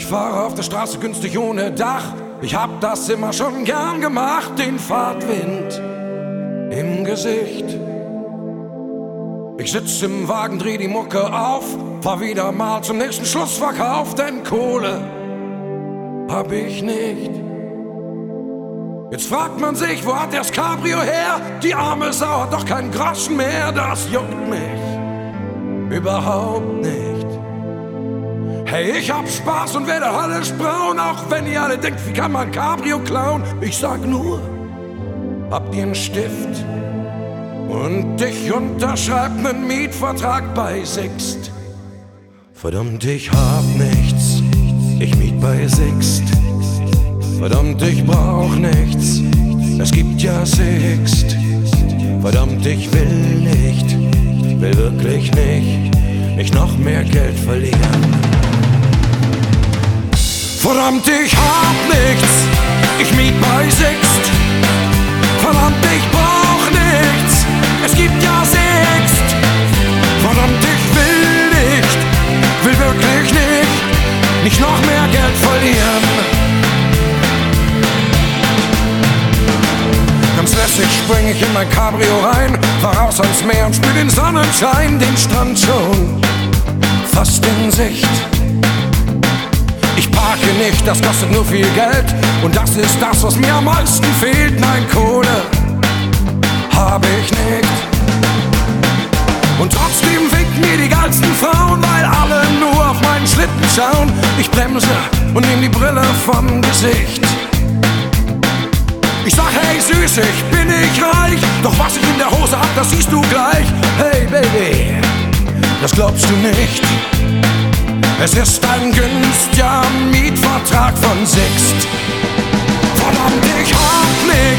Ich fahre auf der Straße günstig ohne Dach. Ich hab das immer schon gern gemacht, den Fahrtwind im Gesicht. Ich sitz im Wagen, dreh die Mucke auf, fahr wieder mal zum nächsten Schlussverkauf, denn Kohle hab ich nicht. Jetzt fragt man sich, wo hat der's Cabrio her? Die arme Sau hat doch keinen Groschen mehr, das juckt mich überhaupt nicht. Hey, ich hab Spaß und werde höllisch braun, auch wenn ihr alle denkt, wie kann man Cabrio klauen? Ich sag nur, habt ihr einen Stift? Und ich unterschreib nen Mietvertrag bei Sixt. Verdammt, ich hab nichts, ich miet bei Sixt. Verdammt, ich brauch nichts, es gibt ja Sixt. Verdammt, ich will nicht, will wirklich nicht noch mehr Geld verlieren. Verdammt, ich hab nichts, ich miet bei Sixt. Verdammt, ich brauch nichts, es gibt ja Sixt. Verdammt, ich will wirklich nicht noch mehr Geld verlieren. Ganz lässig spring ich in mein Cabrio rein, fahr raus ans Meer und spür den Sonnenschein, den Strand schon fast in Sicht. Ich parke nicht, das kostet nur viel Geld und das ist das, was mir am meisten fehlt. Nein, Kohle hab ich nicht. Und trotzdem winken mir die geilsten Frauen, weil alle nur auf meinen Schlitten schauen. Ich bremse und nehm die Brille vom Gesicht. Ich sag, hey Süße, ich bin nicht reich, doch was ich in der Hose hab, das siehst du gleich. Hey Baby, das glaubst du nicht. Es ist ein günstiger Mietvertrag von Sixt. Verdammt, ich hab nichts.